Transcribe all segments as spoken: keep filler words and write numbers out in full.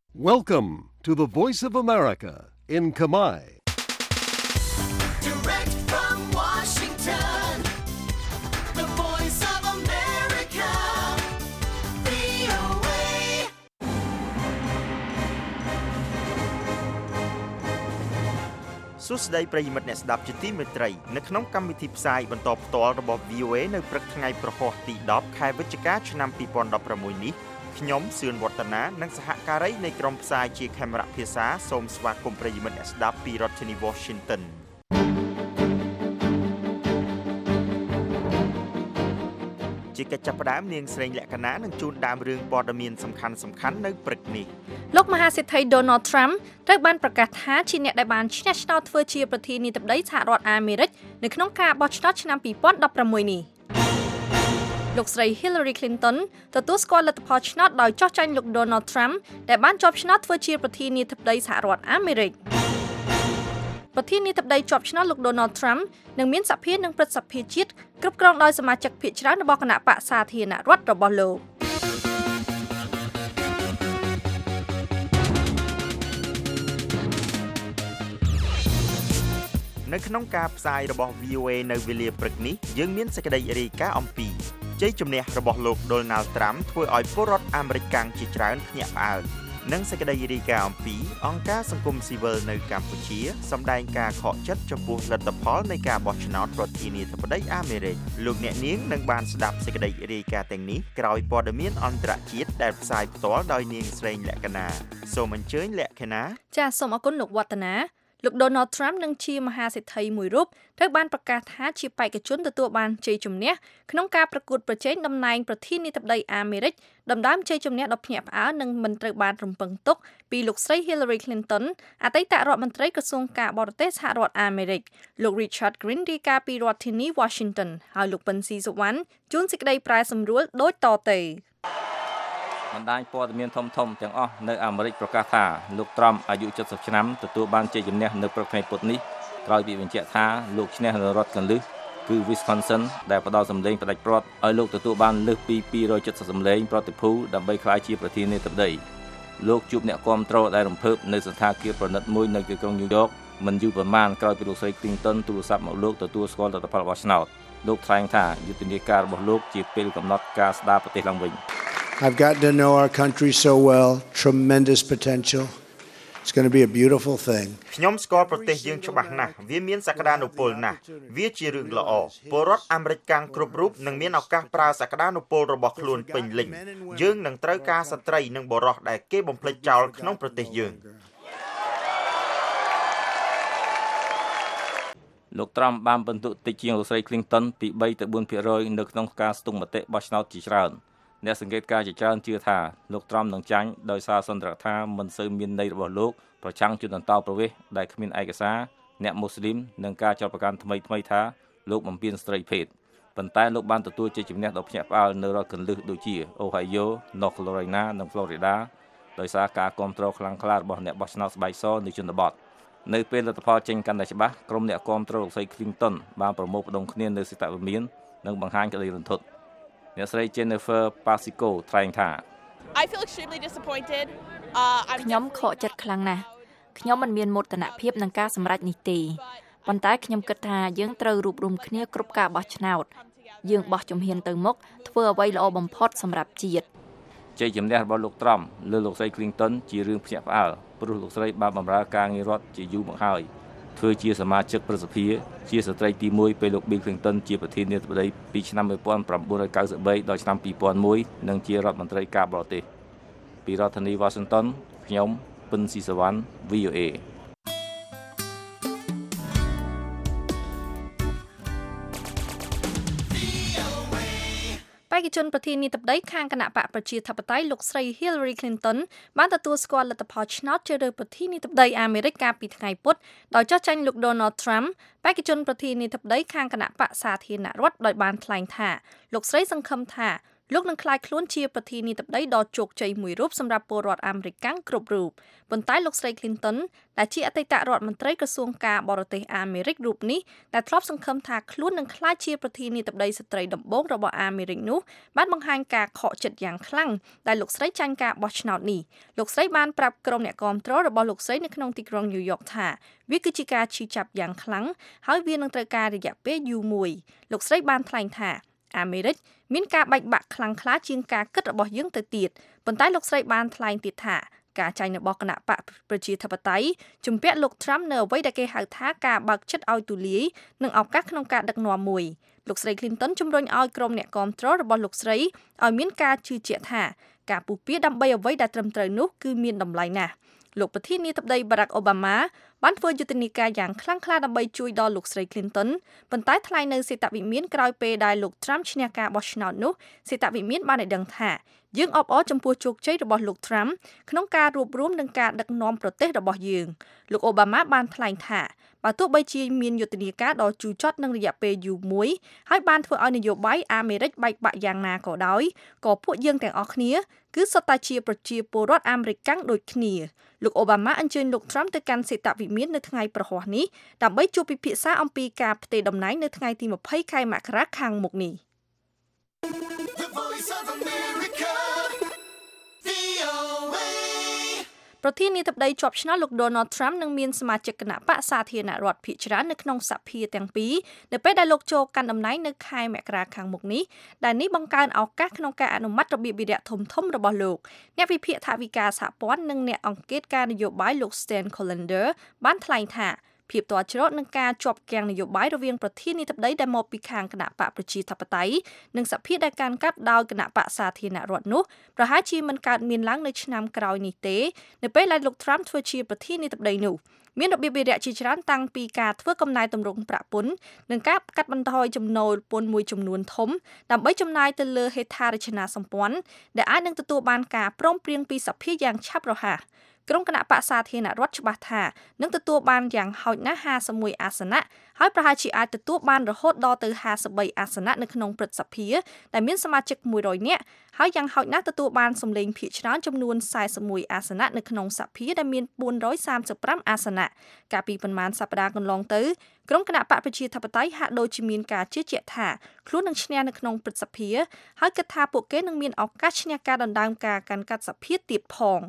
Welcome to the Voice of America in Kamai. Direct from Washington, the Voice of America, វី អូ เอសួស្តីប្រិយមិត្តអ្នកស្ដាប់ជាទីមេត្រីនៅក្នុងកម្មវិធីផ្សាយបន្តផ្ទាល់របស់ វី អូ เอ នៅព្រឹកថ្ងៃប្រហ័សទីដប់ខែវិច្ឆិកាឆ្នាំពីរពាន់ដប់ប្រាំមួយនេះខ្ញុំសឿនវឌ្ឍនានិងសហការីនៃក្រុមផ្សាយជាខេមរៈភាសាសូមស្វាគមន៍ប្រិយមិត្តអ្នកស្ដាប់ពីរដ្ឋធានី Washington ជាកិច្ចចាប់ផ្ដើមនាងស្រីលក្ខណានឹងជូនដើមរឿងព័ត៌មានសំខាន់សំខាន់នៅព្រឹកនេះលោកមហាសេដ្ឋី Donald Trump ត្រូវបានប្រកាសថាជាអ្នកដែលបានឈ្នះឆ្នោតធ្វើជាប្រធានាធិបតីសហរដ្ឋអាមេរិកនៅក្នុងការបោះឆ្នោតឆ្នាំពីរពាន់ដប់ប្រាំមួយនេះលោកស្រី Hillary Clinton ទទួលស្គាល់លទ្ធផលឆ្នោតដោយចោះចាញ់លោក Donald Trump ដែលបានជាប់ឆ្នោតធ្វើជាប្រធានាធិបតីសហរដ្ឋអាមេរិកប្រធានាធិបតីជាប់ឆ្នោតលោក Donald Trump នឹងមានសភានិងព្រឹទ្ធសភាជាតិគ្រប់គ្រងដោយសមាជិកភាគច្រើនរបស់គណៈបក្សសាធារណរដ្ឋរបស់លោកនៅក្នុងការផ្សាយរបស់ វី អូ เอ នៅវេលាព្រឹកនេះយើងមានសេចក្តីរាយការណ៍អំពីជ័យជំនះរបស់លោក Donald Trump ធ្វើឲ្យពលរដ្ឋអាមេរិកកាំងជាច្រើនភ្ញាក់ផ្អើលនិងសេចក្តីរាយការណ៍អំពីអង្គការសង្គមស៊ីវិលនៅកម្ពុជាសម្ដែងការខកចិត្តចំពោះលទ្ធផលនៃការបោះឆ្នោតប្រធានាធិបតីអាមេរិកលោកអ្នកនាងនឹងបានស្ដាប់សេចក្តីរាយការណ៍ទាំងនេះក្រោយព័ត៌មានអន្តរជាតិដែលផ្សាយផ្ទាល់ដោយនាងស្រីលក្ខណាសូមអញ្ជើញលក្ខណាចាសសូមអរគុណលោកវឌ្ឍនាលោក Donald Trump និងជាមហាសេដ្ឋីមួយរូបត្រូវបានប្រកាសថាជាបេក្ខជនទទួលបានជ័យជំនះក្នុងការប្រកួតប្រជែងតំណែងប្រធានាធិបតីអាមេរិកដណ្ដើមជ័យជំនះដ៏ភ្ញាក់ផ្អើលនិងមិនត្រូវបានរំពឹងទុកពីលោកស្រី Hillary Clinton អតីតរដ្ឋមន្ត្រីក្រសួងការបរទេសសហរដ្ឋអាមេរិកលោក Richard Green រាយការណ៍ពីរដ្ឋធានី Washington ហើយលោកពិនស៊ីសុវណ្ណជួនសេចក្តីប្រែសម្រួលដូចតទៅបណ្ដាញព័ត៌មានធំៗទាំងអស់នៅអាមេរិកប្រកាសថាលោកត្រុំអាយុเจ็ดสิบឆ្នាំទទួលបានជ័យជំនះនៅព្រឹកថ្ងៃពុធនេះក្រោយពីបញ្ជាក់ថាលោកឈ្នះនៅរដ្ឋកន្លឹះគឺ Wisconsin ដែលផ្ដល់សម្លេងផ្ដាច់ព្រាត់ឲ្យលោកទទួលបានលើសពីពីររយเจ็ดสิบសម្លេងប្រតិភូដើម្បីក្លាយជាប្រធានាធិបតីលោកជួបអ្នកគាំទ្រដែលរំភើបនៅសន្តាគារប្រណិតមួយនៅទីក្រុងញូវយ៉កមិនយូរប៉ុន្មានក្រោយពីលោកស្រី Clinton ទូរស័ព្ទមកលោកទទួលស្គាល់លទ្ធផលបោះឆ្នោតលោកថ្លែងថាយុទ្ធនាការរបស់លោកជាពេលកំណត់ការស្ដារប្រទេសឡើងវិញ I've gotten to know our country so well, tremendous potential. It's going to be a beautiful thing. ខ្ញុំស្គាល់ប្រទេសយើងច្បាស់ណាស់វាមានសក្តានុពលណាស់វាជារឿងល្អពលរដ្ឋអាមេរិកកាំងគ្រប់រូបនឹងមានឱកាសប្រើសក្តានុពលរបស់ខ្លួនពេញលេញយើងនឹងត្រូវការស្ត្រីនិងបុរសដែលគេបំភ្លេចចោលក្នុងប្រទេសយើងលោកត្រុំបានបន្ទុកតិចជាងលោកស្រី Clinton ពី三ទៅbốnភាគរយនៅក្នុងការស្ទង់មតិបោះឆ្នោតជាច្រើនអ្នកសង្កេតការណ៍ជាច្រើនជឿថាលោកត្រុំនឹងចាញ់ដោយសារសន្ទរកថាមិនសូវមានន័យរបស់លោកប្រឆាំងជនអន្តោប្រវេសន៍ដែលគ្មានឯកសារអ្នកមូស្លីមនិងការចោទប្រកាន់ថ្មីថ្មីថាលោកបំពានស្ត្រីភេទប៉ុន្តែលោកបានទទួលជ័យជំនះដ៏ភ្ញាក់ផ្អើលនៅរដ្ឋកន្លឹះដូចជា Ohio, North Carolina និង Florida ដោយសារការគាំទ្រខ្លាំងក្លារបស់អ្នកបោះឆ្នោតស្បែកសនៅជនបទនៅពេលលទ្ធផលចេញកាន់តែច្បាស់ក្រុមអ្នកគាំទ្រលោកស្រី Clinton បានប្រមូលផ្ដុំគ្នានៅសេតវិមាននិងបង្ហាញក្តីរន្ធត់អ្នកស្រី Jennifer Pasico ថ្លែងថា I feel extremely disappointed. Uh, I'm ខ្ញុំខកចិត្តខ្លាំងណាស់ខ្ញុំមិនមានមោទនភាពនឹងការសម្រេចនេះទេប៉ុន្តែខ្ញុំគិតថាយើងត្រូវរួបរวมគ្នាគ្រប់ការបោះឆ្នោតយើងបោះជំហានទៅមុខធ្វើអ្វីល្អបំផុតសម្រាប់ជាតិជ័យជំនះរបស់លោកត្រុំលើលោកស្រី Clinton ជារឿងភ្ញាក់ផ្អើលព្រោះលោកស្រីបានបម្រើការងាររដ្ឋជាយូរមកហើយធ្វើជាសមាជិកប្រសិទ្ធិជាស្ត្រីទីមួយពេលលោក Bill Clinton ជាប្រធានាធិបតីពីឆ្នាំnineteen ninety-threeដល់ឆ្នាំtwo thousand oneនិងជារដ្ឋមន្ត្រីការបរទេសពីរដ្ឋធានី Washington ខ្ញុំពិនស៊ីសវណ្ណ វី អូ เอបេក្ខជនប្រធានាធិបតីខាងគណៈបកប្រជាធិបតេយ្យលោកស្រី Hillary Clinton បានទទួលស្គាល់លទ្ធផលឆ្នោតជ្រើសរើសប្រធានាធិបតីអាមេរិកកាលពីថ្ងៃពុធដោយចោះចាញ់លោក Donald Trump បេក្ខជនប្រធានាធិបតីខាងគណៈបកសាធារណរដ្ឋដោយបានថ្លែងថាលោកស្រីសង្ឃឹមថាលោកនឹងក្លាយខ្លួនជាប្រធានាធិបតីដ៏ជោគជ័យមួយរូបសម្រាប់ពលរដ្ឋអាមេរិកគ្រប់រូបប៉ុន្តែលោកស្រី Clinton ដែលជាអតីតរដ្ឋមន្ត្រីក្រសួងការបរទេសអាមេរិករូបនេះដែលធ្លាប់សង្ឃឹមថាខ្លួននឹងក្លាយជាប្រធានាធិបតីស្ត្រីដំបូងរបស់អាមេរិកនោះបានបង្ហាញការខកចិត្តយ៉ាងខ្លាំងដែលលោកស្រីចាញ់ការបោះឆ្នោតនេះលោកស្រីបានប្រាប់ក្រុមអ្នកគាំទ្ររបស់លោកស្រីនៅក្នុងទីក្រុង New York ថាវាគឺជាការឈឺចាប់យ៉ាងខ្លាំងហើយវានឹងត្រូវការរយៈពេលយូរមួយលោកស្រីបានថ្លែងថាអាមេរិកមានការបែកបាក់ខ្លាំងក្លាជាងការគិតរបស់យើងទៅទៀតប៉ុន្តែលោកស្រីបានថ្លែងទៀតថាការចាញ់របស់គណៈបកប្រជាធិបតេយ្យជំពាក់លោក Trump នៅអ្វីដែលគេហៅថាការបើកចិត្តឲ្យទូលាយនិងឱកាសក្នុងការដឹកនាំមួយលោកស្រី Clinton ជំរុញឲ្យក្រុមអ្នកគាំទ្ររបស់លោកស្រីឲ្យមានការជឿជាក់ថាការពុះពៀដើម្បីអ្វីដែលត្រឹមត្រូវនោះគឺមានតម្លៃណាស់លោកប្រធានាធិបតី Barack Obama បានធ្វើយុទ្ធនាការយ៉ាងខ្លាំងក្លាដើម្បីជួយដល់លោកស្រី Clinton ប៉ុន្តែថ្លែងនៅសេតវិមានក្រោយពេលដែលលោក Trump ឈ្នះការបោះឆ្នោតនោះសេតវិមានបានឲ្យដឹងថាយើងអបអរចំពោះជោគជ័យរបស់លោក Trump ក្នុងការរួបរวมនឹងការដឹកនាំប្រទេសរបស់យើងលោក Obama បានថ្លែងថាបើទោះបីជាមានយុទ្ធនាការដ៏ជូរចត់នឹងរយៈពេលយូរមួយហើយបានធ្វើឲ្យនយោបាយអាមេរិកបែកបាក់យ៉ាងណាក៏ដោយក៏ពួកយើងទាំងអស់គ្នាគឺសុទ្ធតែជាប្រជាពលរដ្ឋអាមេរិកកាំងដូចគ្នាលោក Obama អញ្ជើញលោក Trump ទៅកាន់សេតវិមាននៅថ្ងៃប្រហ័សនេះដើម្បីជួបពិភាក្សាអំពីការផ្ទេរតំណែងនៅថ្ងៃទីម្ភៃខែមករាខាងមុខនេះ The Voice of America, វី អូ เอប្រធានាធិបតីជាប់ឆ្នោតលោក Donald Trump នឹងមានសមាជិកគណៈបក្សសាធារណរដ្ឋភាគច្រើននៅក្នុងសភាទាំងពីរនៅពេលដែលលោកចូលកាន់តំណែងនៅខែមករាខាងមុខនេះដែលនេះបង្កើនឱកាសក្នុងការអនុម័តរបៀបវិរៈធំៗរបស់លោកអ្នកវិភាគថវិកាសហព័ន្ធនិងអ្នកអង្កេតការនយោបាយលោក Stan Collender បានថ្លែងថាភាពទាល់ច្រកនឹងការជាប់គាំងនយោបាយរវាងប្រធានាធិបតីដែលមកពីខាងគណៈបកប្រជាធិបតេយ្យនិងសភាដែលកាន់កាប់ដោយគណៈបកសាធារណរដ្ឋនោះប្រហែលជាមិនកើតមានឡើងនៅឆ្នាំក្រោយនេះទេនៅពេលដែលលោក Trump ធ្វើជាប្រធានាធិបតីនោះមានរបៀបវិរៈជាច្រើនតាំងពីការធ្វើកំណែទម្រង់ប្រាក់ពន្ធនិងការកាត់បន្ថយចំណូលពន្ធមួយចំនួនធំដើម្បីចំណាយទៅលើហេដ្ឋារចនាសម្ព័ន្ធដែលអាចនឹងទទួលបានការព្រមព្រៀងពីសភាយ៉ាងឆាប់រហ័សក្រុមគណៈបក្សសាធារណរដ្ឋច្បាស់ថានឹងទទួលបានយ៉ាងហោចណាស់ห้าสิบเอ็ดអាសនៈហើយប្រហែលជាអាចទទួលបានរហូតដល់ទៅห้าสิบสามអាសនៈនៅក្នុងព្រឹទ្ធសភាដែលមានសមាជិកមួយរយនាក់ហើយយ៉ាងហោចណាស់ទទួលបានសម្លេងភាគច្រើនចំនួនสี่สิบเอ็ดអាសនៈនៅក្នុងសភាដែលមានbốnร้อยสามสิบห้าអាសនៈកាលពីប្រមាណសប្តាហ៍កន្លងទៅក្រុមគណៈបកប្រជាធិបតេយ្យហាក់ដូចជាមានការជឿជាក់ថាខ្លួននឹងឈ្នះនៅក្នុងព្រឹទ្ធសភាហើយគិតថាពួកគេនឹងមានឱកាសឈ្នះការដណ្ដើមការកាន់កាប់សភាទៀតផង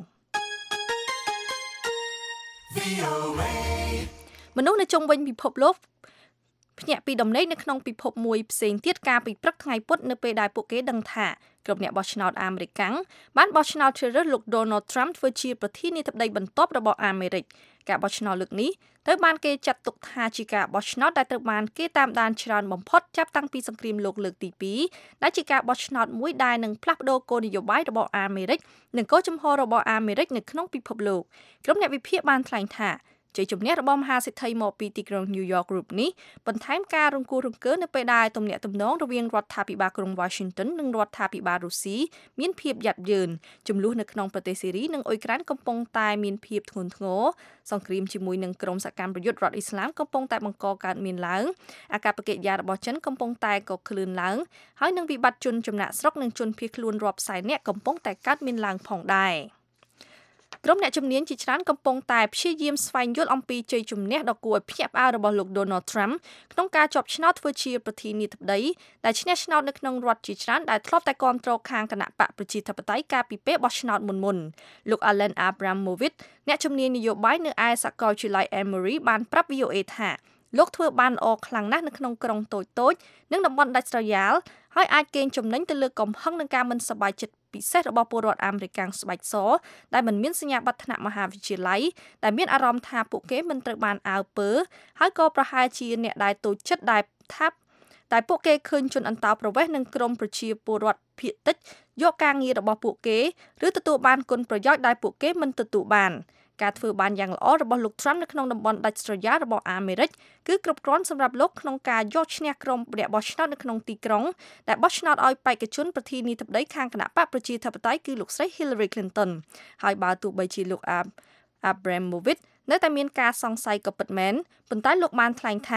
មនុស្សនៅជុំវិញពិភពលោកភ្ញាក់ពីដំណេកនៅក្នុងពិភពមួយផ្សេងទៀតកាលពីព្រឹកថ្ងៃពុធនៅពេលដែលពួកគេដឹងថាក្រុមអ្នកបោះឆ្នោតអាមេរិកកាំងបានបោះឆ្នោតជ្រើសរើសលោក Donald Trump ធ្វើជាប្រធានាធិបតីបន្ទាប់របស់អាមេរិកការបោះឆ្នោតលើកនេះត្រូវបានគេចាត់ទុកថាជាការបោះឆ្នោតដែលត្រូវបានគេតាមដានច្រើនបំផុតចាប់តាំងពីសង្គ្រាមលោកលើកទីពីរដែលជាការបោះឆ្នោតមួយដែលនឹងផ្លាស់ប្ដូរគោលនយោបាយរបស់អាមេរិកនិងគោលជំហររបស់អាមេរិកនៅក្នុងពិភពលោកក្រុមអ្នកវិភាគបានថ្លែងថាជ័យជំនះរបស់មហាសេដ្ឋីមកពីទីក្រុង New York Group នេះបន្ថែមការរង្គោះរង្គើនៅពេលដែលទំនាក់ទំនងរវាងរដ្ឋាភិបាលក្រុង Washington និងរដ្ឋាភិបាលរុស្ស៊ីមានភាពយ៉ាប់យ៉ឺនចំនួននៅក្នុងប្រទេសសេរីនិងអ៊ុយក្រែនកំពុងតែមានភាពធ្ងន់ធ្ងរសង្គ្រាមជាមួយនឹងក្រុមសកម្មប្រយុទ្ធរដ្ឋអ៊ីស្លាមកំពុងតែបង្កកើតមានឡើងអាកប្បកិរិយារបស់ចិនកំពុងតែកក្លឿនឡើងហើយនឹងវិបត្តិជនចំណាក់ស្រុកនិងជនភៀសខ្លួនរាប់សែននាក់កំពុងតែកើតមានឡើងផងដែរក្រុមអ្នកជំនាញជាច្រើនកំពុងតែព្យាយាមស្វែងយល់អំពីជ័យជំនះដ៏គួរឲ្យភ្ញាក់ផ្អើលរបស់លោក Donald Trump ក្នុងការជាប់ឆ្នោតធ្វើជាប្រធានាធិបតីដែលឈ្នះឆ្នោតនៅក្នុងរដ្ឋជាច្រើនដែលធ្លាប់តែគាំទ្រខាងគណៈបកប្រជាធិបតេយ្យកាលពីពេលបោះឆ្នោតមុនមុនលោក Alan Abramovich អ្នកជំនាញនយោបាយនៅឯសាកលវិទ្យាល័យ Emory បានប្រាប់ វី អូ เอ ថាលោកធ្វើបានល្អខ្លាំងណាស់នៅក្នុងក្រុងតូចតូចនិងតំបន់ដាច់ស្រយាលហើយអាចកេងចំណេញទៅលើកំហឹងនឹងការមិនសប្បាយចិត្តពិសេសរបស់ពលរដ្ឋអាមេរិកស្បែកសដែលមិនមានសញ្ញាបត្រថ្នាក់មហាវិទ្យាល័យដែលមានអារម្មណ៍ថាពួកគេមិនត្រូវបានអើពើហើយក៏ប្រហែលជាអ្នកដែលតូចចិត្តដែលថាតែពួកគេឃើញជនអន្តោប្រវេសន៍និងក្រុមប្រជាពលរដ្ឋភាគតិចយកការងាររបស់ពួកគេឬទទួលបានគុណប្រយោជន៍ដែលពួកគេមិនទទួលបានការធ្វើបានយ៉ាងល្អរបស់លោក Trump នៅក្នុងតំបន់ដាច់ស្រយាលរបស់អាមេរិកគឺគ្រប់គ្រាន់សម្រាប់លោកក្នុងការយកឈ្នះក្រុមអ្នកបោះឆ្នោតនៅក្នុងទីក្រុងដែលបោះឆ្នោតឲ្យបេក្ខជនប្រធានាធិបតីខាងគណៈបកប្រជាធិបតេយ្យគឺលោកស្រី Hillary Clinton ហើយបើទោះបីជាលោក Abramovich នៅតែមានការសង្ស័យក៏ពិតមែនប៉ុន្តែលោកបានថ្លែងថា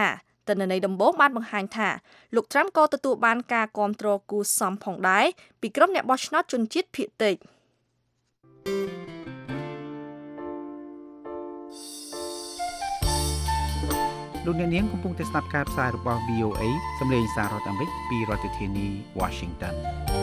ទិន្នន័យដំបូងបានបង្ហាញថាលោក Trump ក៏ទទួលបានការគាំទ្រគួរសមផងដែរពីក្រុមអ្នកបោះឆ្នោតជនជាតិភាគតិចលោកអ្នកនាងកំពុងតែស្ដាប់ការផ្សាយរបស់ វី អូ เอ សំឡេងសាររដ្ឋអាមេរិកពីរដ្ឋធានី Washington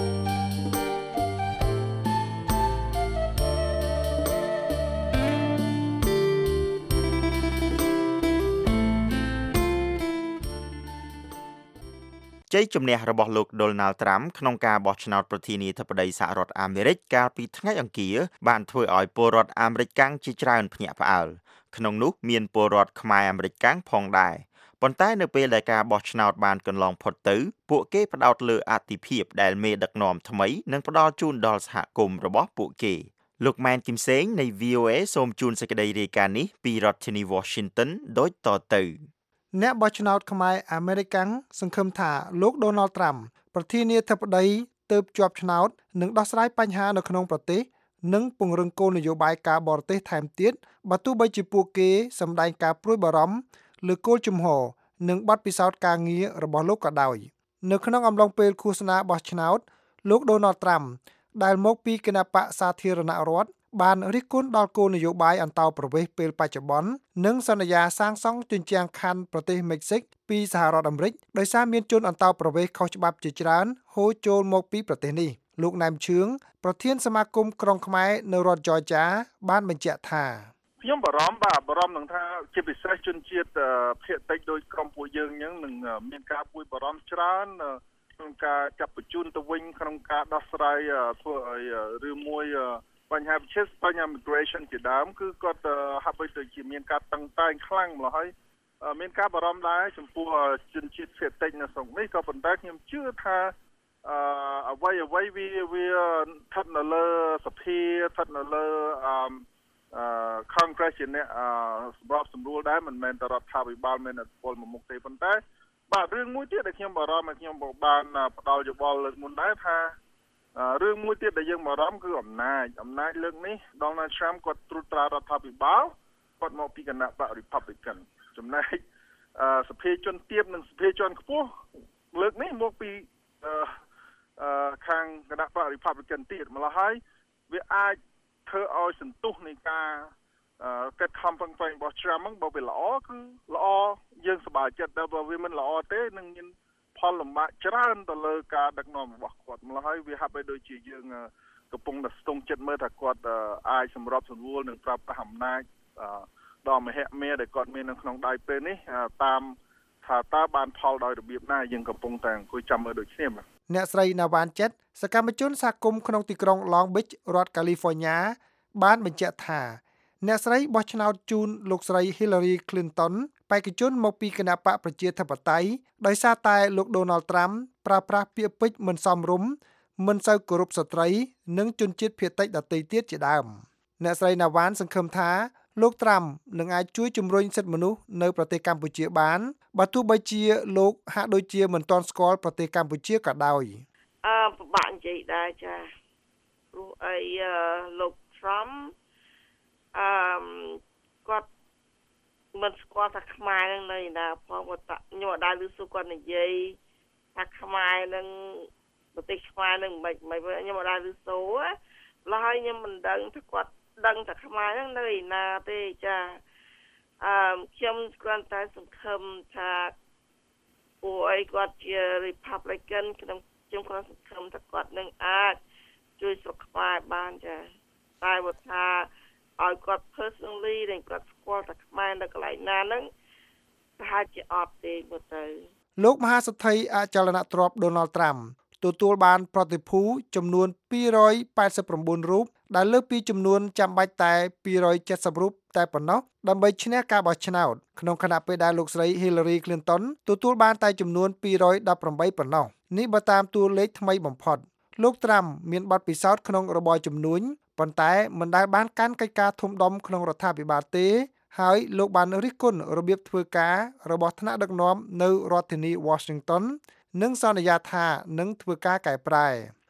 ជ័យជំនះរបស់លោក Donald Trump ក្នុងការបោះឆ្នោតប្រធានាធិបតីសហរដ្ឋអាមេរិកកាលពីថ្ងៃអង្គារបានធ្វើឲ្យពលរដ្ឋអាមេរិកកាំងជាច្រើនភ្ញាក់ផ្អើលក្នុងនោះមានពលរដ្ឋខ្មែរអាមេរិកកាំងផងដែរប៉ុន្តែនៅពេលដែលការបោះឆ្នោតបានកន្លងផុតទៅពួកគេផ្ដោតលើអាទិភាពដែលមេដឹកនាំថ្មីនឹងផ្ដល់ជូនដល់សហគមន៍របស់ពួកគេលោកម៉ែនគឹមសេងនៃ វី អូ เอ សូមជូនសេចក្តីរាយការណ៍នេះពីរដ្ឋធានី Washington ដូចតទៅអ្នកបោះឆ្នោតខ្មែរអាមេរិកសង្ឃឹមថាលោក Donald Trump ប្រធានាធិបតីទើបជាប់ឆ្នោតនឹងដោះស្រាយបញ្ហានៅក្នុងប្រទេសនិងពង្រឹងគោលនយោបាយការបរទេសថែមទៀតបើទោះបីជាពួកគេសម្ដែងការព្រួយបារម្ភលើគោលជំហរនិងបទពិសោធន៍ការងាររបស់លោកក៏ដោយនៅក្នុងអំឡុងពេលឃោសនាបោះឆ្នោតលោក Donald Trump ដែលមកពីគណបក្សសាធារណរដ្ឋបានរិះគន់ដល់គោលនយោបាយអន្តោប្រវេសន៍ពេលបច្ចុប្បន្ននិងសន្យាសាងសង់ជញ្ជាំងខ័ណ្ឌប្រទេសមិចស៊ិកពីសហរដ្ឋអាមេរិកដោយសារមានជនអន្តោប្រវេសន៍ខុសច្បាប់ជាច្រើនហូរចូលមកពីប្រទេសនេះលោកណែមឈឿងប្រធានសមាគមក្រុងខ្មែរនៅរដ្ឋ Georgia បានបញ្ជាក់ថាខ្ញុំបារម្ភបាទបារម្ភនឹងថាជាពិសេសជនជាតិភាគតិចដោយក្រុមពួកយើងអញ្ចឹងនឹងមានការពួយបារម្ភច្រើនក្នុងការចាប់បញ្ជូនទៅវិញក្នុងការដោះស្រាយធ្វើឲ្យឬមួយបញ្ហាវិជាបញ្ហា migration ជាដើមគឺគាត់ហាក់បីដូចជាមានការតឹងតែងខ្លាំងម្ល៉េះហើយមានការបារម្ភដែរចំពោះជនជាតិភាគតិចនៅស្រុកនេះក៏ប៉ុន្តែខ្ញុំជឿថាអឺអ្វីអ្វីវាវាស្ថិតនៅលើសភាស្ថិតនៅលើអឺអឺ Congress ជាអ្នកសម្របសម្រួលដែរមិនមែនតែរដ្ឋាភិបាលមានឥទ្ធិពលមួយមុខទេប៉ុន្តែបាទរឿងមួយទៀតដែលខ្ញុំបារម្ភហើយខ្ញុំបានផ្ដល់យោបល់លើកមុនដែរថារឿងមួយទៀតដែលយើងបារម្ភគឺអំណាចអំណាចលើកនេះ Donald Trump គាត់ត្រួតត្រារដ្ឋាភិបាលគាត់មកពីគណៈបក Republican ចំណែកសភាជនទាបនិងសភាជាន់ខ្ពស់លើកនេះមកពីអឺអឺខាងគណៈបក Republican ទៀតម្ល៉េះហើយវាអាចធ្វើឲ្យសន្ទុះនៃការកិត្តខំប្រឹងប្រែងរបស់ Trump ហ្នឹងបើវាល្អគឺល្អយើងសប្បាយចិត្តតែបើវាមិនល្អទេនឹងមានផលលំបាកច្រើនទៅលើការដឹកនាំរបស់គាត់ម្ល៉េះហើយវាហាក់បីដូចជាយើងកំពុងតែស្ទង់ចិត្តមើលថាគាត់អាចសម្របសម្រួលនឹងប្រាប់ប្រាស់អំណាចដល់មហិមាដែលគាត់មាននៅក្នុងដៃពេលនេះតាមថាតើបានផលដោយរបៀបណាយើងកំពុងតែអង្គុយចាំមើលដូចគ្នាបាទអ្នកស្រីណាវ៉ានចិតសកម្មជនសហគមន៍ក្នុងទីក្រុង Long Beach រដ្ឋ California បានបញ្ជាក់ថាអ្នកស្រីបោះឆ្នោតជូនលោកស្រី Hillary Clinton បេក្ខជនមកពីគណបកប្រជាធិបតេយ្យដោយសារតែលោក Donald Trump ប្រើប្រាស់ពាក្យពេចន៍មិនសមរម្យមិនសូវគោរពស្ត្រីនិងជនជាតិភាគតិចដទៃទៀតជាដើមអ្នកស្រីណាវ៉ានសង្ឃឹមថាលោក Trump នឹងអាចជួយជំរុញសិទ្ធិមនុស្សនៅប្រទេសកម្ពុជាបានបើទោះបីជាលោកហាក់ដូចជាមិនទាន់ស្គាល់ប្រទេសកម្ពុជាក៏ដោយអឺពិបាកនិយាយដែរចាព្រោះអីលោក Trump អឺគាត់មិនស្គាល់ថាខ្មែរនឹងនៅណាផងគាត់ខ្ញុំអត់ដែរឮសូរគាត់និយាយថាខ្មែរនឹងប្រទេសខ្មែរនឹងមិនមិនខ្ញុំអត់ដែរឮសូរឡើយខ្ញុំមិនដឹងថាគាត់ដឹងថាខ្មែរនឹងនៅណាទេចាអឺខ្ញុំគ្រាន់តែសង្ឃឹមថាពួកអីគាត់ជា Republican ក្នុងខ្ញុំគ្រាន់សង្ឃឹមថាគាត់នឹងអាចជួយស្រុកខ្មែរបានចាតែបើថាឲ្យគាត់ personally និងគាត់ស្គាល់តែខ្មែរនៅកន្លែងណាហ្នឹងប្រហែលជាអត់ទេមើលទៅលោកមហាសេដ្ឋីអចលនទ្រព្យ Donald Trump ទទួលបានប្រតិភូចំនួនពីររយប៉ែតសិប៩រូបដែលលើសពីចំនួនចាំបាច់តែពីររយเจ็ดสิบរូបតែប៉ុណ្ណោះដើម្បីឈ្នះការបោះឆ្នោតក្នុងខណៈពេលដែលលោកស្រី Hillary Clinton ទទួលបានតែចំនួនពីររយដប់ប្រាំបីប៉ុណ្ណោះនេះបើតាមតួលេខថ្មីបំផុតលោក Trump មានបទពិសោធន៍ក្នុងរបបជំនួញប៉ុន្តែមិនដែលបានកាន់កិច្ចការធំដុំក្នុងរដ្ឋាភិបាលទេហើយលោកបានរិះគន់របៀបធ្វើការរបស់ថ្នាក់ដឹកនាំនៅរដ្ឋធានី Washington និងសន្យាថានឹងធ្វើការកែប្រែ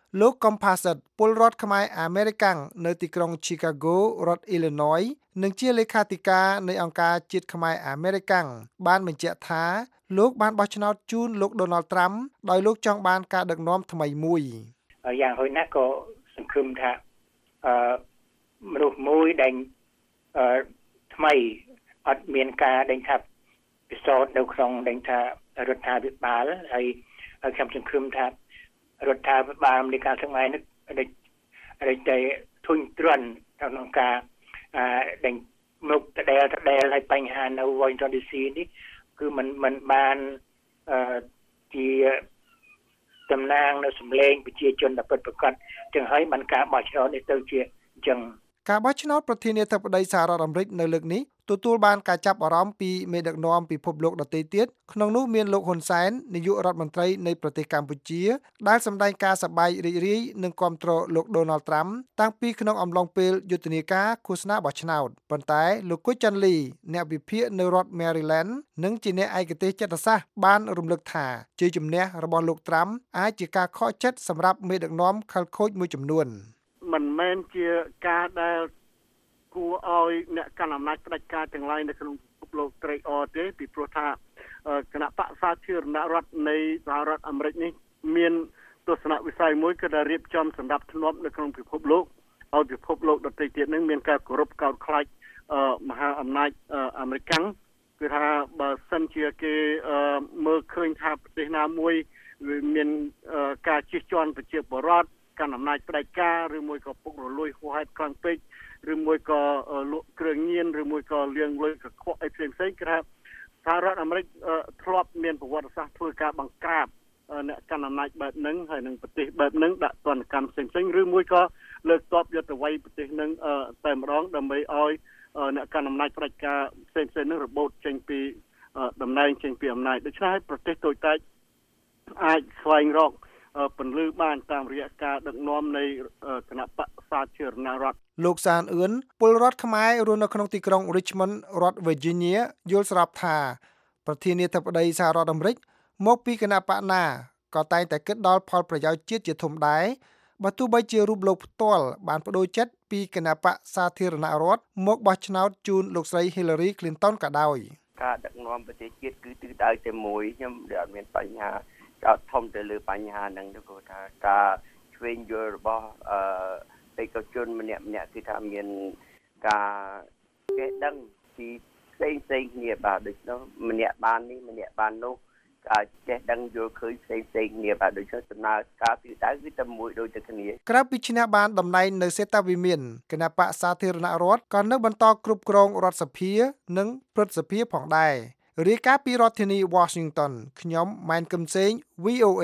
លោក Compasset ពលរដ្ឋខ្មែរអាមេរិកាំងនៅទីក្រុង Chicago រដ្ឋ Illinois និងជាលេខាធិការនៃអង្គការជាតិខ្មែរអាមេរិកាំងបានបញ្ជាក់ថាលោកបានបោះឆ្នោតជូនលោក Donald Trump ដោយលោកចង់បានការដឹកនាំថ្មីមួយយ៉ាងហោចណាស់ក៏សង្ឃឹមថាអឺមនុស្សមួយដែលអឺថ្មីអត់មានការដេញថាពិសោធន៍នៅក្នុងដេញថារដ្ឋាភិបាលហើយខ្ញុំសង្ឃឹមថារដ្ឋាភិបាលអាមេរិកទាំងឡាយនេះដែលតែធុញទ្រាន់ក្នុងការអឺដេញមុខតដែលតដែលឲ្យបញ្ហានៅ Washington ឌី ซี នេះគឺมันมันបានអឺជាតំណាងនៅសម្លេងប្រជាជនដែលពិតប្រាកដចឹងហើយបានការបោះឆ្នោតនេះទៅជាអញ្ចឹងការបោះឆ្នោតប្រធានាធិបតីសហរដ្ឋអាមេរិកនៅលើកនេះទទួលបានការចាប់អារម្មណ៍ពីមេដឹកនាំពិភពលោកដទៃទៀតក្នុងនោះមានលោកហ៊ុនសែននាយករដ្ឋមន្ត្រីនៃប្រទេសកម្ពុជាដែលសម្ដែងការសប្បាយរីករាយនឹងគាំទ្រលោក Donald Trump តាំងពីក្នុងអំឡុងពេលយុទ្ធនាការឃោសនាបោះឆ្នោតប៉ុន្តែលោកគូច័ន្ទលីអ្នកវិភាគនៅរដ្ឋ Maryland និងជាអ្នកឯកទេសចិត្តសាស្ត្របានរំលឹកថាជ័យជំនះរបស់លោក Trump អាចជាការខកចិត្តសម្រាប់មេដឹកនាំខិលខូចមួយចំនួនមិនមែនជាការដែលគួរឲ្យអ្នកកាន់អំណាចផ្ដាច់ការទាំងឡាយនៅក្នុងពិភពលោកត្រេកអរទេពីព្រោះថាគណៈបក្សសាធារណរដ្ឋនៃសហរដ្ឋអាមេរិកនេះមានទស្សនវិស័យមួយគឺដែលរៀបចំសម្រាប់ធ្នាប់នៅក្នុងពិភពលោកឲ្យពិភពលោកដទៃទៀតនឹងមានការគោរពកោតខ្លាចមហាអំណាចអាមេរិកគឺថាបើសិនជាគេមើលឃើញថាប្រទេសណាមួយមានការជិះជាន់ប្រជាពលរដ្ឋកាន់អំណាចផ្ដាច់ការឬមួយក៏ពុករលួយហួសហេតុខ្លាំងពេកឬមួយក៏លក់គ្រឿងញៀនឬមួយក៏លាងលុយកខ្វក់អីផ្សេងៗគឺថាសហរដ្ឋអាមេរិកធ្លាប់មានប្រវត្តិសាស្ត្រធ្វើការបង្ក្រាបអ្នកកាន់អំណាចបែបហ្នឹងហើយនឹងប្រទេសបែបហ្នឹងដាក់ទណ្ឌកម្មផ្សេងៗឬមួយក៏លើកទ័ពយុទ្ធវ័យប្រទេសហ្នឹងតែម្ដងដើម្បីឲ្យអ្នកកាន់អំណាចផ្ដាច់ការផ្សេងៗហ្នឹងរបូតចេញពីតំណែងចេញពីអំណាចដូច្នេះប្រទេសតូចតាចអាចស្វែងរកពន្លឺបានតាមរយៈការដឹកនាំនៃគណៈបក្សសាធារណរដ្ឋលោកសានអឿនពលរដ្ឋខ្មែររស់នៅក្នុងទីក្រុង Richmond រដ្ឋ Virginia យល់ស្របថាប្រធានាធិបតីសហរដ្ឋអាមេរិកមកពីគណៈបកណាក៏តែងតែគិតដល់ផលប្រយោជន៍ជាតិជាធំដែរបើទោះបីជារូបលោកផ្ទាល់បានបដូរចិត្តពីគណៈបកសាធារណរដ្ឋមកបោះឆ្នោតជូនលោកស្រី Hillary Clinton ក៏ដោយការដឹកនាំប្រទេសជាតិគឺទិសដៅតែមួយខ្ញុំដែលអត់មានបញ្ហាចោតធំទៅលើបញ្ហាហ្នឹងទៅគាត់ថាការឆ្វេងយល់របស់អឺបេក្ខជនម្នាក់ម្នាក់គឺថាមានការចេះដឹងពីផ្សេងផ្សេងគ្នាបាទដូច្នោះម្នាក់បាននេះម្នាក់បាននោះការចេះដឹងយល់ឃើញផ្សេងផ្សេងគ្នាបាទដូច្នេះដំណើរការទិសដៅគឺតែមួយដូចតែគ្នាក្រៅពីឈ្នះបានតំណែងនៅសេតាវិមានគណៈបក្សសាធារណរដ្ឋក៏នៅបន្តគ្រប់គ្រងរដ្ឋសភានិងព្រឹទ្ធសភាផងដែររាយការណ៍ពីរដ្ឋធានី Washington ខ្ញុំម៉ែនកឹមសេង វី អូ เอ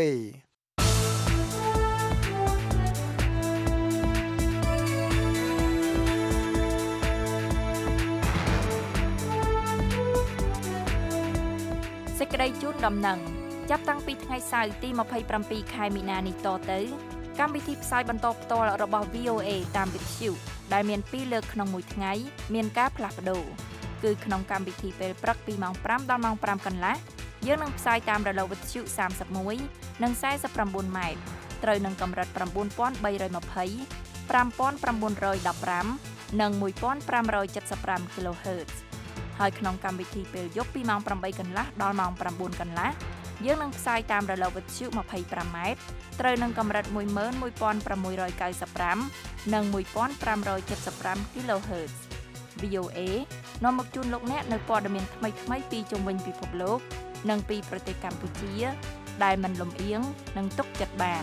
សេចក្តីជូនដំណឹងចាប់តាំងពីថ្ងៃសៅរ៍ទីម្ភៃប្រាំពីរខែមីនានេះតទៅកម្មវិធីផ្សាយបន្តផ្ទាល់របស់ វី អូ เอ តាមវិទ្យុដែលមានពីរលើកក្នុងមួយថ្ងៃមានការផ្លាស់ប្ដូរគឺក្នុងកម្មវិធីពេលព្រឹកពីម៉ោងប្រាំដល់ម៉ោងប្រាំកន្លះយើងនឹងផ្សាយតាមរលកវិទ្យុសាមសិបមួយនិងសែនសិបប្រាំបួនម៉ែត្រត្រូវនឹងកម្រិត៩បី២០ ៥៩១៥ និង១៥៧៥ kHz ហើយក្នុងកម្មវិធីពេលយប់ពីម៉ោងប្រាំបីកន្លះដល់ម៉ោងប្រាំបួនកន្លះយើងនឹងផ្សាយតាមរលកវិទ្យុម្ភៃប្រាំម៉ែត្រត្រូវនឹងកម្រិតមួយម៉ឺនមួយពាន់ប្រាំមួយរយកៅសិបប្រាំ និងមួយពាន់ប្រាំរយเจ็ดสิบห้า kHz វី អូ เอ នាំមកជូនលោកអ្នកនៅព័ត៌មានថ្មីៗពីជុំវិញពិភពលោកនិងពីប្រទេសកម្ពុជាដែលមិនលំអៀងនិងទុកចិត្តបាន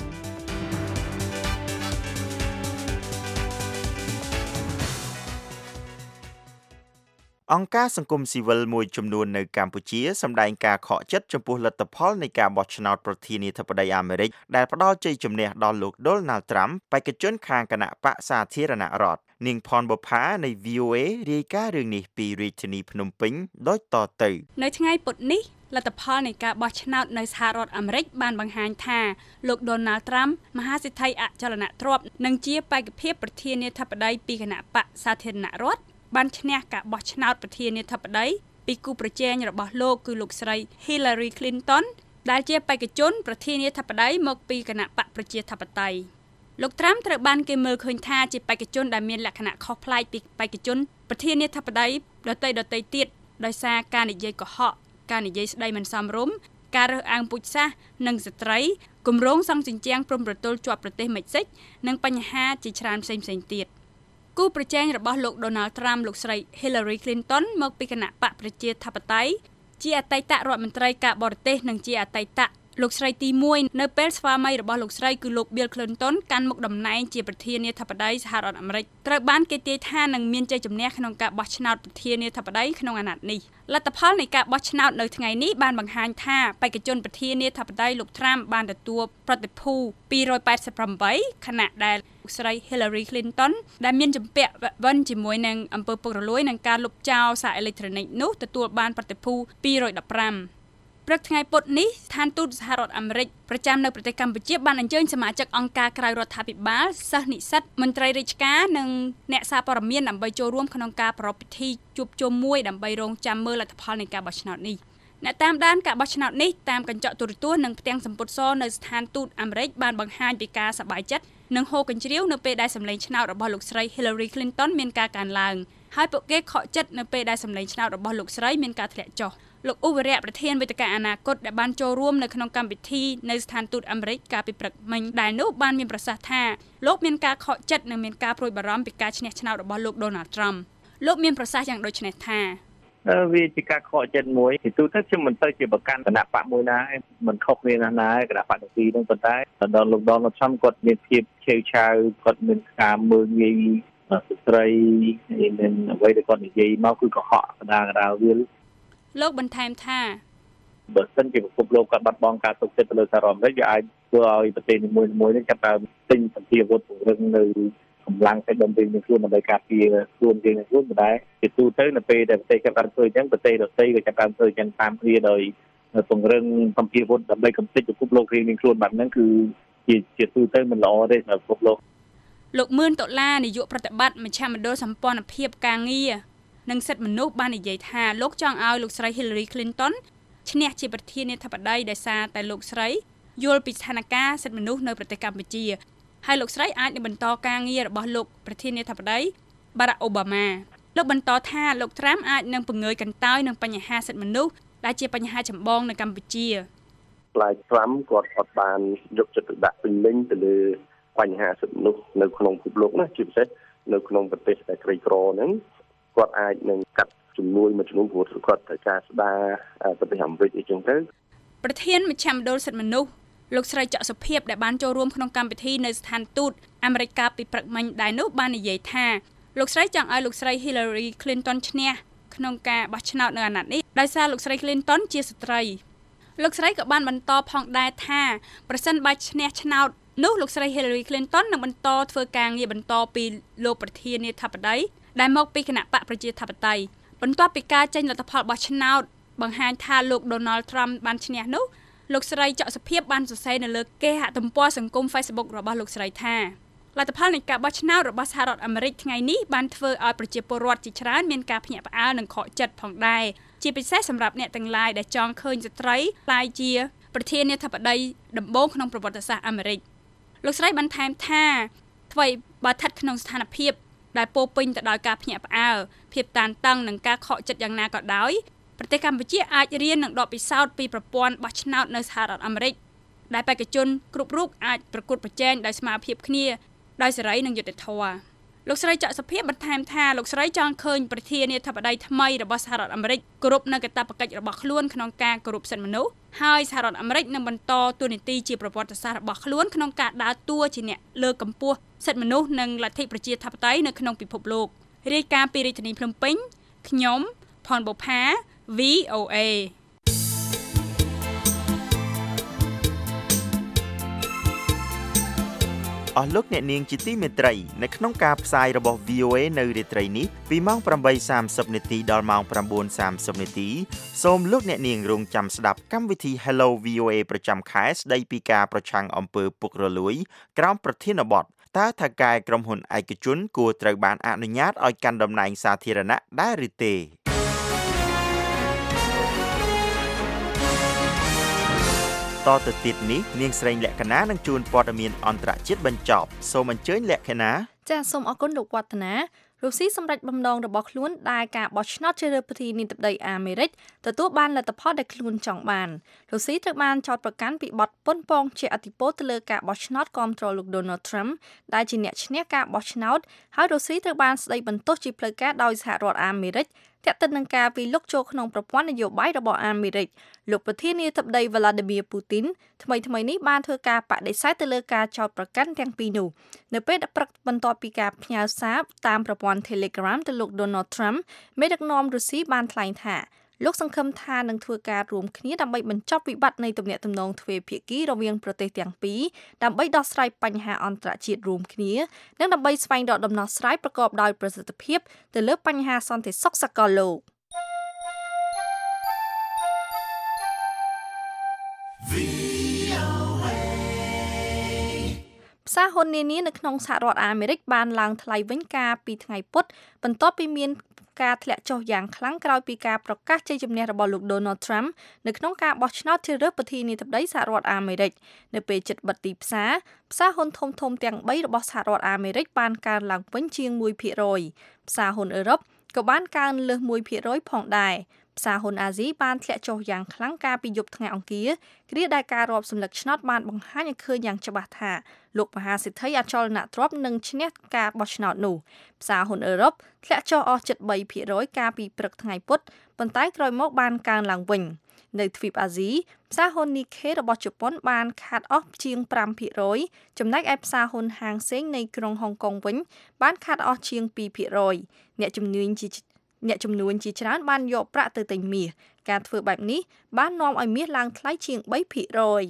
អង្គការសង្គមស៊ីវិលមួយចំនួននៅកម្ពុជាសម្ដែងការខកចិត្តចំពោះលទ្ធផលនៃការបោះឆ្នោតប្រធានាធិបតីអាមេរិកដែលផ្ដល់ជ័យជំនះដល់លោក Donald Trump បេក្ខជនខាងគណៈបក្សសាធារណរដ្ឋនាងផនបុប្ផានៃ វី អូ เอ រាយការណ៍រឿងនេះពីរាជធានីភ្នំពេញដូចតទៅនៅថ្ងៃពុធនេះលទ្ធផលនៃការបោះឆ្នោតនៅសហរដ្ឋអាមេរិកបានបង្ហាញថាលោក Donald Trump មហាសេដ្ឋីអចលនទ្រព្យនិងជាបេក្ខភាពប្រធានាធិបតីពីគណៈបក្សសាធារណរដ្ឋបានឈ្នះការបោះឆ្នោតប្រធានាធិបតីពីគូប្រជែងរបស់លោកគឺលោកស្រី Hillary Clinton ដែលជាបេក្ខជនប្រធានាធិបតីមកពីគណៈបកប្រជាធិបតេយ្យលោកត្រាំត្រូវបានគេមើលឃើញថាជាបេក្ខជនដែលមានលក្ខណៈខុសប្លែកពីបេក្ខជនប្រធានាធិបតីដទៃដទៃទៀតដោយសារការនិយាយកុហកការនិយាយស្ដីមិនសមរម្យការរើសអើងពូជសាសន៍និងស្ត្រីគម្រោងសង់ជញ្ជាំងព្រំប្រទល់ជាប់ប្រទេសមិចស៊ិកនិងបញ្ហាជាច្រើនផ្សេងៗទៀតគូប្រជែងរបស់លោក Donald Trump លោកស្រី Hillary Clinton មកពីគណៈបកប្រជាធិបតេយ្យជាអតីតរដ្ឋមន្ត្រីការបរទេសនិងជាអតីតលោកស្រីទីមួយនៅពេលស្វាមីរបស់លោកស្រីគឺលោក Bill Clinton កាន់មុខតំណែងជាប្រធានាធិបតីសហរដ្ឋអាមេរិកត្រូវបានគេទាយថានឹងមានជ័យជំនះក្នុងការបោះឆ្នោតប្រធានាធិបតីក្នុងអាណត្តិនេះលទ្ធផលនៃការបោះឆ្នោតនៅថ្ងៃនេះបានបង្ហាញថាបេក្ខជនប្រធានាធិបតីលោក Trump បានទទួលប្រតិភូពីររយប៉ែតសិបប្រាំខណៈដែលលោកស្រី Hillary Clinton ដែលមានជំពាក់វ៉ាន់ជាមួយនឹងអំពើពុករលួយនិងការលុបចោលសារអេឡិចត្រូនិកនោះទទួលបានប្រតិភូពីររយដប់ប្រាំព្រឹកថ្ងៃពុធនេះស្ថានទូតសហរដ្ឋអាមេរិកប្រចាំនៅប្រទេសកម្ពុជាបានអញ្ជើញសមាជិកអង្គការក្រៅរដ្ឋាភិបាលសិស្សនិស្សិតមន្ត្រីរាជការនិងអ្នកសារព័ត៌មានដើម្បីចូលរួមក្នុងការប្រារព្ធពិធីជួបជុំមួយដើម្បីរងចាំមើលលទ្ធផលនៃការបោះឆ្នោតនេះអ្នកតាមដានការបោះឆ្នោតនេះតាមកញ្ចក់ទូរទស្សន៍និងផ្ទាំងសម្ពុតសនៅស្ថានទូតអាមេរិកបានបង្ហាញពីការសប្បាយចិត្តនិងហូរកញ្ជ្រៀវនៅពេលដែលសម្លេងឆ្នោតរបស់លោកស្រី Hillary Clinton មានការកើនឡើងហើយពួកគេខកចិត្តនៅពេលដែលសម្លេងឆ្នោតរបស់លោកស្រីមានការធ្លាក់ចុះលោកឧបរៈប្រធានវេទិកាអនាគតដែលបានចូលរួមនៅក្នុងកម្មវិធីនៅស្ថានទូតអាមេរិកកាលពីព្រឹកមិញដែលនោះបានមានប្រសាសន៍ថាលោកមានការខកចិត្តនិងមានការព្រួយបារម្ភពីការឈ្នះឆ្នោតរបស់លោក Donald Trump លោកមានប្រសាសន៍យ៉ាងដូចនេះថាវាជាការខកចិត្តមួយពីទូទៅខ្ញុំមិនទៅជាប្រកាន់គណៈបកមួយណាមិនខុសគ្នាណាស់ណាគណៈបកទាំងពីរហ្នឹងប៉ុន្តែដល់លោក Donald Trump គាត់មានភាពឆេវឆាវគាត់មានការមើលងាយស្ត្រីនិងអ្វីដែលគាត់និយាយមកគឺកុហកកដាកដាវាលលោកបន្ថែមថាបើសិនជាពិភពលោកគាត់បាត់បង់ការទុកចិត្តទៅលើសហរដ្ឋអាមេរិកវាអាចធ្វើឲ្យប្រទេសនីមួយៗនេះចាប់តាមទិញសម្ភារវុធពង្រឹងនៅកម្លាំងតែដំណើរនឹងខ្លួនដើម្បីការពារខ្លួនយើងនឹងខ្លួនដែរជាទូទៅនៅពេលដែលប្រទេសចាប់បានធ្វើអញ្ចឹងប្រទេសដទៃក៏ចាប់បានធ្វើអញ្ចឹងតាមគ្នាដោយពង្រឹងសម្ភារវុធដើម្បីកំទេចពិភពលោករៀងៗខ្លួនបែបហ្នឹងគឺជាជាទូទៅមិនល្អទេសម្រាប់ពិភពលោកលោកមឿនដុល្លារនាយកប្រតិបត្តិមជ្ឈមណ្ឌលសម្ព័ន្ធភាពការងារនិងសិទ្ធិមនុស្សបាននិយាយថាលោកចង់ឲ្យលោកស្រី Hillary Clinton ឈ្នះជាប្រធានាធិបតីដោយសារតែលោកស្រីយល់ពីស្ថានភាពសិទ្ធិមនុស្សនៅប្រទេសកម្ពុជាហើយលោកស្រីអាចនឹងបន្តការងាររបស់លោកប្រធានាធិបតី Barack Obama លោកបន្តថាលោក Trump អាចនឹងពង្រឹងកន្តើយនឹងបញ្ហាសិទ្ធិមនុស្សដែលជាបញ្ហាចម្បងនៅកម្ពុជាផ្លាយ Trump គាត់អត់បានយកចិត្តទុកដាក់ពេញលេញទៅលើបញ្ហាសិទ្ធិមនុស្សនៅក្នុងពិភពលោកណាជាពិសេសនៅក្នុងប្រទេសដែលក្រីក្រហ្នឹងគាត់អាចនឹងកាត់ជំនួយមួយចំនួនព្រោះគាត់ត្រូវការស្ដារប្រទេសអាមេរិកអីចឹងទៅប្រធានមជ្ឈមណ្ឌលសិទ្ធិមនុស្សលោកស្រីច័កសុភាពដែលបានចូលរួមក្នុងកម្មវិធីនៅស្ថានទូតអាមេរិកកាលពីព្រឹកមិញដែរនោះបាននិយាយថាលោកស្រីចង់ឲ្យលោកស្រី Hillary Clinton ឈ្នះក្នុងការបោះឆ្នោតនៅអាណត្តិនេះដោយសារលោកស្រី Clinton ជាស្ត្រីលោកស្រីក៏បានបន្តផងដែរថាប្រសិនបើឈ្នះឆ្នោតនោះលោកស្រី Hillary Clinton នឹងបន្តធ្វើការងារបន្តពីលោកប្រធានាធិបតីដែលមកពីគណៈបកប្រជាធិបតេយ្យបន្ទាប់ពីការចេញលទ្ធផលបោះឆ្នោតបង្ហាញថាលោក Donald Trump បានឈ្នះនោះលោកស្រីច័កសុភាពបានសរសេរនៅលើគេហទំព័រសង្គម Facebook របស់លោកស្រីថាលទ្ធផលនៃការបោះឆ្នោតរបស់សហរដ្ឋអាមេរិកថ្ងៃនេះបានធ្វើឲ្យប្រជាពលរដ្ឋជាច្រើនមានការភ្ញាក់ផ្អើលនិងខកចិត្តផងដែរជាពិសេសសម្រាប់អ្នកទាំងឡាយដែលចង់ឃើញស្ត្រីក្លាយជាប្រធានាធិបតីដំបូងក្នុងប្រវត្តិសាស្ត្រអាមេរិកលោកស្រីបន្ថែមថាអ្វីបើស្ថិតក្នុងស្ថានភាពដែលពោពេញទៅដោយការភ្ញាក់ផ្អើលភាពតានតឹងនិងការខកចិត្តយ៉ាងណាក៏ដោយប្រទេសកម្ពុជាអាចរៀននិងដកពិសោធន៍ពីប្រព័ន្ធបោះឆ្នោតនៅសហរដ្ឋអាមេរិកដែលបេក្ខជនគ្រប់រូបអាចប្រកួតប្រជែងដោយស្មារតីគ្នាដោយសេរីនិងយុត្តិធម៌លោកស្រីច័កសុភាពបន្ថែមថាលោកស្រីចង់ឃើញប្រធានាធិបតីថ្មីរបស់សហរដ្ឋអាមេរិកគោរពនៅកាតព្វកិច្ចរបស់ខ្លួនក្នុងការគោរពសិទ្ធិមនុស្សហើយសហរដ្ឋអាមេរិកនឹងបន្តតួនាទីជាប្រវត្តិសាស្ត្ររបស់ខ្លួនក្នុងការដើរតួជាអ្នកលើកកម្ពស់សិទ្ធិមនុស្សនិងលទ្ធិប្រជាធិបតេយ្យនៅក្នុងពិភពលោករាយការណ៍ពីរាជធានីភ្នំពេញខ្ញុំផនបុប្ផា វី អូ เอអស់លោកអ្នកនាងជាទីមេត្រីនៅក្នុងការផ្សាយរបស់ វី អូ เอ នៅរាត្រីនេះពីម៉ោង ប្រាំបីសាមសិប នាទីដល់ម៉ោង ប្រាំបួនសាមសិប នាទីសូមលោកអ្នកនាងរងចាំស្ដាប់កម្មវិធី Hello វី អូ เอ ប្រចាំខែស្ដីពីការប្រឆាំងអំពើពុករលួយក្រោមប្រធានបទតើថៅកែក្រុមហ៊ុនឯកជនគួរត្រូវបានអនុញ្ញាតឲ្យកាន់តំណែងសាធារណៈដែរឬទេបន្តទៅទៀតនេះនាងស្រីលក្ខណានឹងជួនព័ត៌មានអន្តរជាតិបញ្ចប់សូមអញ្ជើញលក្ខណាចាសសូមអរគុណលោកវឌ្ឍនារុស្ស៊ីសម្រេចបំណងរបស់ខ្លួនដែលការបោះឆ្នោតជ្រើសរើសប្រធានាធិបតីអាមេរិកទទួលបានលទ្ធផលដែលខ្លួនចង់បានរុស្ស៊ីត្រូវបានចោទប្រកាន់ពីបទប៉ុនប៉ងជាអធិបុលទៅលើការបោះឆ្នោតគាំទ្រលោក Donald Trump ដែលជាអ្នកឈ្នះការបោះឆ្នោតហើយរុស្ស៊ីត្រូវបានស្ដីបន្ទោសជាផ្លូវការដោយសហរដ្ឋអាមេរិកទាក់ទិននឹងការវិលុកចូលក្នុងប្រព័ន្ធនយោបាយរបស់អាមេរិកលោកប្រធានាធិបតី Vladimir Putin ថ្មីថ្មីនេះបានធ្វើការបដិសេធទៅលើការចោទប្រកាន់ទាំងពីរនោះនៅពេលដែលព្រឹកបន្ទាប់ពីការផ្ញើសារតាមប្រព័ន្ធ Telegram ទៅលោក Donald Trump មេដឹកនាំរុស្ស៊ីបានថ្លែងថាលោកសង្ឃឹមថានឹងធ្វើការរួមគ្នាដើម្បីបញ្ចប់វិបត្តិនៃទំនាក់ទំនងទ្វេភាគីរវាងប្រទេសទាំងពីរដើម្បីដោះស្រាយបញ្ហាអន្តរជាតិរួមគ្នានិងដើម្បីស្វែងរកដំណោះស្រាយប្រកបដោយប្រសិទ្ធភាពទៅលើបញ្ហាសន្តិសុខសកលលោកផ្សារហ៊ុននានានៅក្នុងសហរដ្ឋអាមេរិកបានឡើងថ្លៃវិញកាលពីថ្ងៃពុធបន្ទាប់ពីមានការធ្លាក់ចុះយ៉ាងខ្លាំងក្រោយពីការប្រកាសជ័យជំនះរបស់លោក Donald Trump នៅក្នុងការបោះឆ្នោតជ្រើសរើសប្រធានាធិបតីសហរដ្ឋអាមេរិកនៅពេលជិតបិទទីផ្សារផ្សារហ៊ុនធំៗទាំងបីរបស់សហរដ្ឋអាមេរិកបានកើនឡើងវិញជាង មួយភាគរយ ផ្សារហ៊ុនអឺរ៉ុបក៏បានកើនលើស មួយភាគរយ ផងដែរផ្សារហ៊ុនអាស៊ីបានធ្លាក់ចុះយ៉ាងខ្លាំងកាលពីយប់ថ្ងៃអង្គារគ្រាដែលការរាប់សម្លឹកឆ្នោតបានបង្ហាញឲ្យឃើញយ៉ាងច្បាស់ថាលោកមហាសេដ្ឋីអចលនទ្រព្យនឹងឈ្នះការបោះឆ្នោតនោះផ្សារហ៊ុនអឺរ៉ុបធ្លាក់ចុះអស់ជិត បីភាគរយ កាលពីព្រឹកថ្ងៃពុធប៉ុន្តែក្រោយមកបានកើនឡើងវិញនៅទ្វីបអាស៊ីផ្សារហ៊ុន Nikkei របស់ជប៉ុនបានខាតអស់ជាង 5ភាគរយ ចំណែកឯផ្សារហ៊ុនហាងសេងនៃក្រុងហុងកុងវិញបានខាតអស់ជាង ពីរភាគរយ អ្នកជំនាញជាអ្នកចំនួនជាច្រើនបានយកប្រាក់ទៅទិញមាសការធ្វើបែបនេះបាននាំឲ្យមាសឡើងថ្លៃជាង បីភាគរយ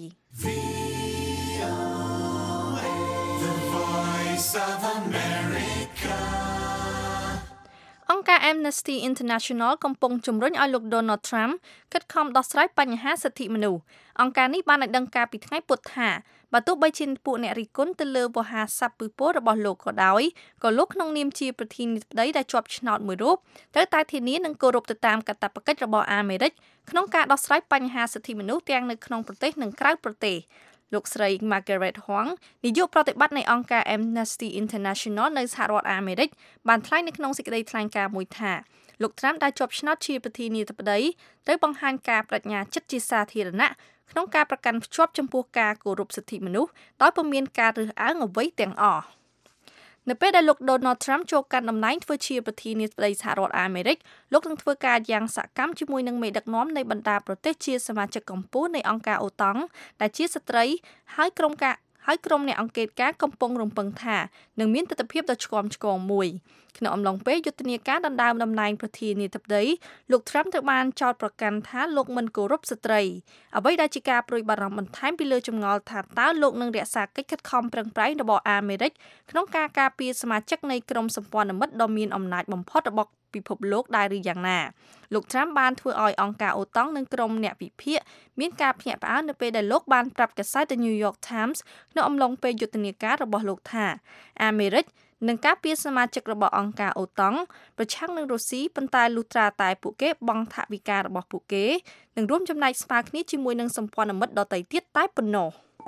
អង្គការ Amnesty International កំពុងជំរុញឲ្យលោក Donald Trump ខិតខំដោះស្រាយបញ្ហាសិទ្ធិមនុស្សអង្គការនេះបានឲ្យដឹងការពីថ្ងៃពុធថាបើទោះបីជាពួកអ្នករិះគន់ទៅលើវោហារស័ព្ទពឹសពលរបស់លោកក៏ដោយក៏លោកក្នុងនាមជាប្រធានាធិបតីដែលជាប់ឆ្នោតមួយរូបត្រូវតែធានានិងគោរពទៅតាមកាតព្វកិច្ចរបស់អាមេរិកក្នុងការដោះស្រាយបញ្ហាសិទ្ធិមនុស្សទាំងនៅក្នុងប្រទេសនិងក្រៅប្រទេសលោកស្រី Margaret Huang នាយកប្រតិបត្តិនៃអង្គការ Amnesty International នៅសហរដ្ឋអាមេរិកបានថ្លែងនៅក្នុងសេចក្តីថ្លែងការណ៍មួយថាលោក Trump ដែលជាប់ឆ្នោតជាប្រធានាធិបតីត្រូវបង្ហាញការប្រាជ្ញាចិត្តជាសាធារណៈក្នុងការប្រកាន់ភ្ជាប់ចំពោះការគោរពសិទ្ធិមនុស្សដោយពុំមានការរើសអើងអ្វីទាំងអស់នៅពេលដែលលោក Donald Trump ចូលកាន់តំណែងធ្វើជាប្រធានាធិបតីសហរដ្ឋអាមេរិកលោកនឹងធ្វើការយ៉ាងសកម្មជាមួយនឹងមេដឹកនាំនៃបណ្ដាប្រទេសជាសមាជិកកំពូលនៃអង្គការអូតង់ដែលជាស្ត្រីហើយក្រុមការហើយក្រុមអ្នកអង្កេតការកំពុងរំពឹងថានឹងមានទស្សនវិជ្ជាដ៏ឆ្គាំឆ្គងមួយក្នុងអំឡុងពេលយុទ្ធនាការដណ្ដើមតំណែងប្រធានាធិបតីលោក Trump ត្រូវបានចោទប្រកាន់ថាលោកមិនគោរពស្ត្រីអ្វីដែលជាការព្រួយបារម្ភបន្ថែមពីលើចម្ងល់ថាតើលោកនឹងរក្សាកិច្ចខិតខំប្រឹងប្រែងរបស់អាមេរិកក្នុងការការពារសមាជិកនៃក្រុមសម្ព័ន្ធមិត្តដ៏មានអំណាចបំផុតរបស់ពិភពលោកដែរឬយ៉ាងណាលោក Trump បានធ្វើឲ្យអង្គការអូតង់និងក្រុមអ្នកវិភាគមានការភ្ញាក់ផ្អើលនៅពេលដែលលោកបានប្រាប់កាសែត The New York Times នៅអំឡុងពេលយុទ្ធនាការរបស់លោកថាអាមេរិកនឹងការពារសមាជិករបស់អង្គការអូតង់ប្រឆាំងនឹងរុស្ស៊ីប៉ុន្តែលុះត្រាតែពួកគេបង់ថវិការបស់ពួកគេនឹងរួមចំណែកស្មើគ្នាជាមួយនឹងសម្ព័ន្ធមិត្តដទៃទៀតតែប៉ុណ្ណោះ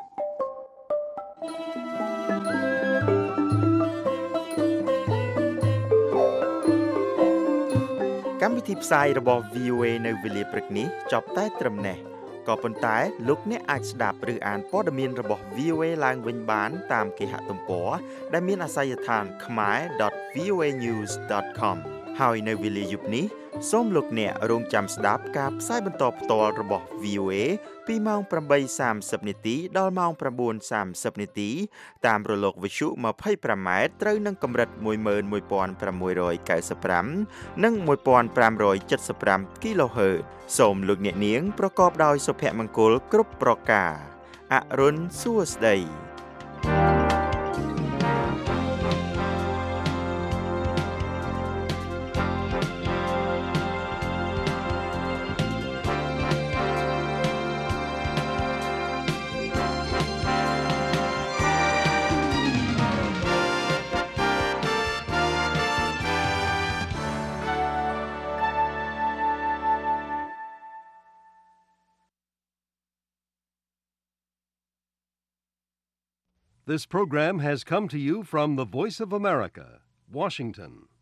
កម្មវិធីផ្សាយរបស់ វី អូ เอ នៅវេលាព្រឹកនេះចប់តែត្រឹមនេះក៏ប៉ុន្តែលោកអ្នកអាចស្ដាប់ឬអានព័ត៌មានរបស់ វី អូ เอ ឡើងវិញបានតាមគេហទំព័រដែលមានអាសយដ្ឋាន khmae dot v o a news dot com ហើយនៅវេលាយប់នេះសូមលោកអ្នករងចាំស្ដាប់ការផ្សាយបន្តផ្ទាល់របស់ វី អូ เอ ពីម៉ោង ប្រាំបីសាមសិប នាទីដល់ម៉ោង ប្រាំបួនសាមសិប នាទីតាមរលកវិទ្យុ ម្ភៃប្រាំម៉ែត្រត្រូវនឹងកម្រិត មួយម៉ឺនមួយពាន់ប្រាំមួយរយកៅសិបប្រាំ និង មួយពាន់ប្រាំរយចិតសិបប្រាំ គីឡូហឺតសូមលោកអ្នកនាងប្រកបដោយសុភមង្គលគ្រប់ប្រការអរុនសួស្តី This program has come to you from the Voice of America, Washington.